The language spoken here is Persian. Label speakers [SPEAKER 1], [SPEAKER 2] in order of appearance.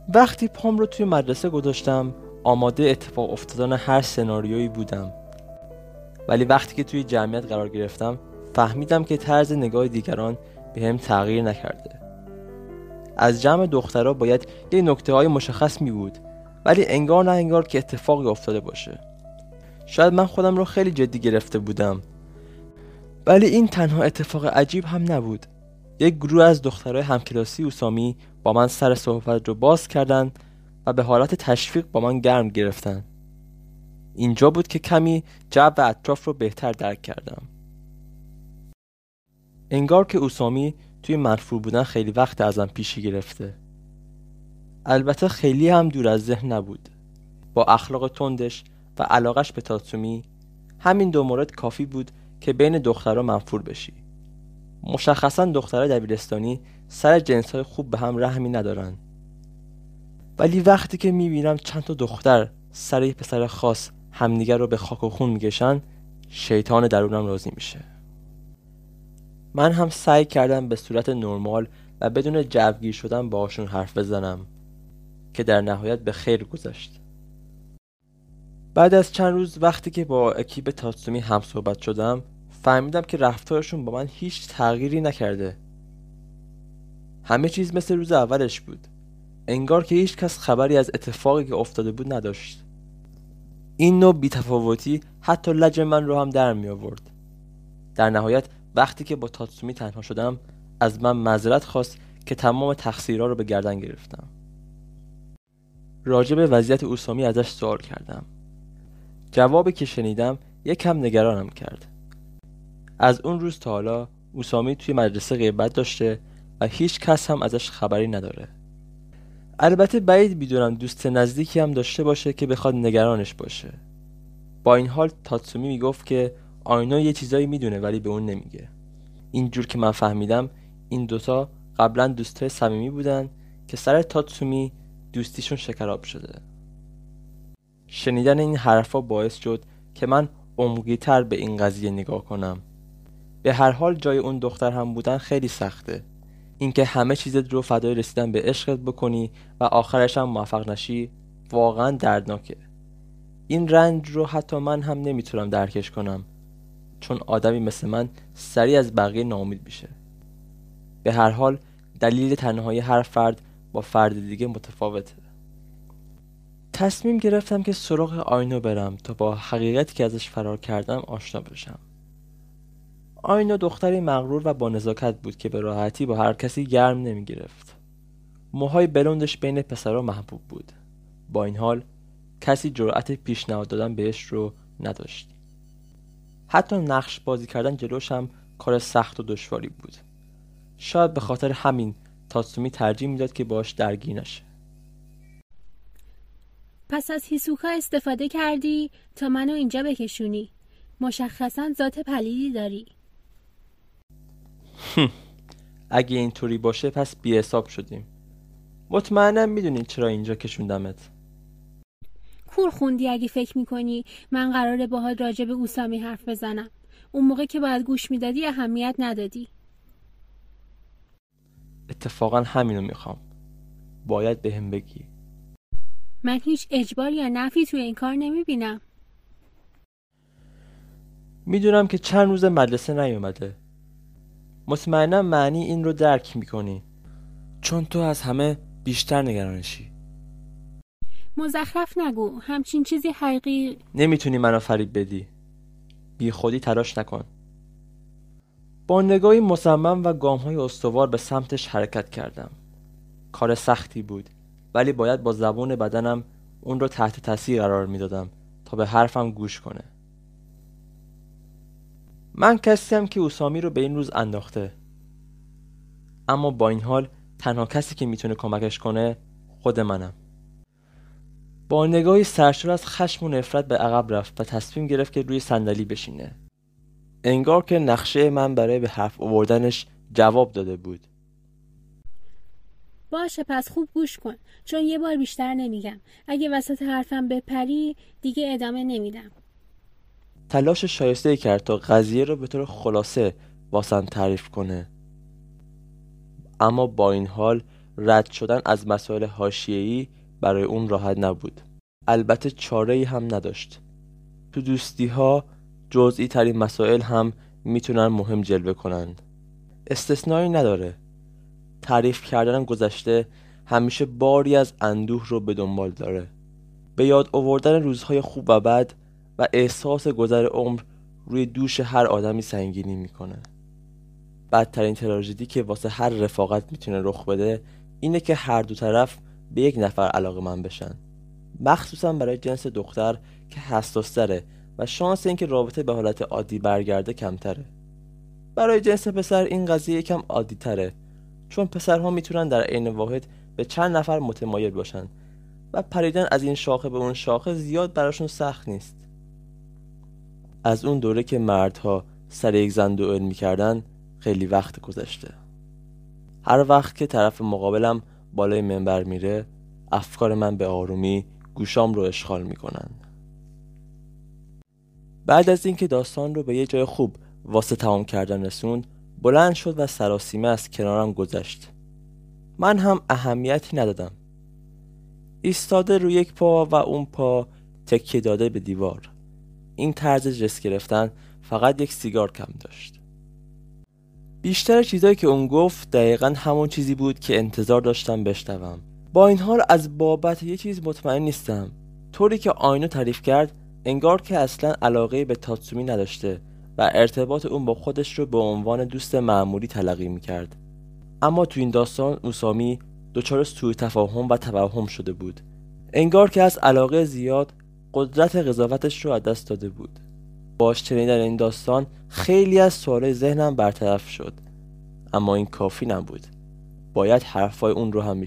[SPEAKER 1] وقتی پام رو توی مدرسه گذاشتم آماده اتفاق افتادن هر سناریویی بودم، ولی وقتی که توی جمعیت قرار گرفتم فهمیدم که طرز نگاه دیگران به هم تغییر نکرده. از جمع دخترها باید یه نکته‌های مشخص می بود، ولی انگار نه انگار که اتفاقی افتاده باشه. شاید من خودم رو خیلی جدی گرفته بودم، ولی این تنها اتفاق عجیب هم نبود. یک گروه از دخترای همکلاسی اوسامی با من سر صحبت رو باز کردن و به حالت تشویق با من گرم گرفتن. اینجا بود که کمی جو و اطراف رو بهتر درک کردم. انگار که اوسامی توی منفور بودن خیلی وقت ازم پیشی گرفته. البته خیلی هم دور از ذهن نبود. با اخلاق تندش و علاقش به تاتسومی، همین دو مورد کافی بود که بین دخترها منفور بشی. مشخصا دخترای دبیرستانی سر جنس‌های خوب به هم رحمی ندارن. ولی وقتی که میبینم چند تا دختر سر یه پسر خاص همدیگر رو به خاک و خون میکشن، شیطان درونم راضی میشه. من هم سعی کردم به صورت نرمال و بدون جوگیر شدن باهاشون حرف بزنم که در نهایت به خیر گذشت. بعد از چند روز وقتی که با اکیپ تاتسومی هم صحبت شدم، فهمیدم که رفتارشون با من هیچ تغییری نکرده. همه چیز مثل روز اولش بود. انگار که هیچ کس خبری از اتفاقی که افتاده بود نداشت. این نوع بی‌تفاوتی حتی لج من رو هم در می آورد. در نهایت وقتی که با تاتسومی تنها شدم، از من معذرت خواست که تمام تقصیرها رو به گردن گرفتم. راجع به وضعیت اوسامی ازش سوال کردم. جوابی که شنیدم یکم نگرانم کرد. از اون روز تا حالا اوسامی توی مدرسه غیبت داشته و هیچ کس هم ازش خبری نداره. البته بعید میدونم دوست نزدیکی هم داشته باشه که بخواد نگرانش باشه. با این حال تاتسومی میگفت که آینا یه چیزایی میدونه ولی به اون نمیگه. اینجور که من فهمیدم این دوتا قبلا دوستای صمیمی بودن که سر تاتسومی دوستیشون شکراب شده. شنیدن این حرفا باعث شد که من عمقی‌تر به این قضیه نگاه کنم. به هر حال جای اون دختر هم بودن خیلی سخته. اینکه همه چیزت رو فدای رسیدن به عشقت بکنی و آخرش هم موفق نشی واقعا دردناکه. این رنج رو حتی من هم نمیتونم درکش کنم، چون آدمی مثل من سریع از بقیه ناامید میشه. به هر حال دلیل تنهایی هر فرد با فرد دیگه متفاوته. تصمیم گرفتم که سراغ آینو برم تا با حقیقتی که ازش فرار کردم آشنا بشم. آینو دختری مغرور و با نزاکت بود که به راحتی با هر کسی گرم نمی گرفت. موهای بلندش بین پسرها محبوب بود. با این حال کسی جرأت پیشنهاد دادن بهش رو نداشت. حتی نقش بازی کردن جلوش هم کار سخت و دشواری بود. شاید به خاطر همین تاتسومی ترجیح میداد که باش درگیر نشه.
[SPEAKER 2] پس از هیسوکا استفاده کردی تا منو اینجا بکشونی. مشخصاً ذات پلیدی داری.
[SPEAKER 1] اگه اینطوری باشه پس بی حساب شدیم. مطمئنم میدونی چرا اینجا کشوندمت.
[SPEAKER 2] کور خوندی اگه فکر میکنی من قراره باهات راجع به اوسامی حرف بزنم. اون موقع که باید گوش میدادی اهمیت ندادی.
[SPEAKER 1] اتفاقا همینو میخوام. باید بهم بگی.
[SPEAKER 2] من هیچ اجبار یا نفی توی این کار نمیبینم.
[SPEAKER 1] میدونم که چند روز مدرسه نیومده. مطمئنم معنی این رو درک میکنی، چون تو از همه بیشتر نگرانشی.
[SPEAKER 2] مزخرف نگو. همچین چیزی حقیقی
[SPEAKER 1] نمیتونی منو فریب بدی. بی خودی تلاش نکن. با نگاهی مصمم و گام‌های استوار به سمتش حرکت کردم. کار سختی بود، ولی باید با زبان بدنم اون رو تحت تاثیر قرار میدادم تا به حرفم گوش کنه. من کسیم که اوسامی رو به این روز انداخته، اما با این حال تنها کسی که میتونه کمکش کنه خود منم. با نگاهی سرشار از خشم و نفرت به عقب رفت و تصمیم گرفت که روی صندلی بشینه. انگار که نقشه من برای به حرف آوردنش جواب داده بود.
[SPEAKER 2] باشه پس خوب گوش کن، چون یه بار بیشتر نمیگم. اگه وسط حرفم بپری دیگه ادامه نمیدم.
[SPEAKER 1] تلاش شایسته‌ای کرد تا قضیه رو به طور خلاصه واسم تعریف کنه، اما با این حال رد شدن از مسائل حاشیه‌ای برای اون راحت نبود. البته چاره‌ای هم نداشت. تو دوستی‌ها جزئی ترین مسائل هم میتونن مهم جلوه کنن. استثنایی نداره. تعریف کردن گذشته همیشه باری از اندوه رو به دنبال داره. به یاد آوردن روزهای خوب و بد و احساس گذر عمر روی دوش هر آدمی سنگینی میکنه. بدترین تراژدی که واسه هر رفاقت میتونه رخ بده اینه که هر دو طرف به یک نفر علاقه‌مند بشن. مخصوصا برای جنس دختر که حساس‌تره و شانس اینکه رابطه به حالت عادی برگرده کمتره. برای جنس پسر این قضیه یکم عادی‌تره، چون پسرها میتونن در عین واحد به چند نفر متمایل باشن و پریدن از این شاخه به اون شاخه زیاد براشون سخت نیست. از اون دوره که مردها سر یک زن دوئل میکردن خیلی وقت گذشته. هر وقت که طرف مقابلم بالای منبر میره افکار من به آرومی گوشام رو اشغال میکنن. بعد از اینکه داستان رو به یه جای خوب واسه تمام کردن رسوند بلند شد و سراسیمه از کنارم گذشت. من هم اهمیتی ندادم. ایستاده روی یک پا و اون پا تکیه داده به دیوار. این طرز جس گرفتن فقط یک سیگار کم داشت. بیشتر چیزایی که اون گفت دقیقاً همون چیزی بود که انتظار داشتم بشنوم. با این حال از بابت یه چیز مطمئن نیستم. طوری که آینو تعریف کرد انگار که اصلاً علاقه به تاتسومی نداشته و ارتباط اون با خودش رو به عنوان دوست معمولی تلقی میکرد. اما تو این داستان اوسامی دچار سوء تفاهم و توهم شده بود. انگار که از علاقه زیاد قدرت قضاوتش رو از دست داده بود. باش شنیدن این داستان خیلی از سوالای ذهنم برطرف شد. اما این کافی نبود. باید حرفای اون رو هم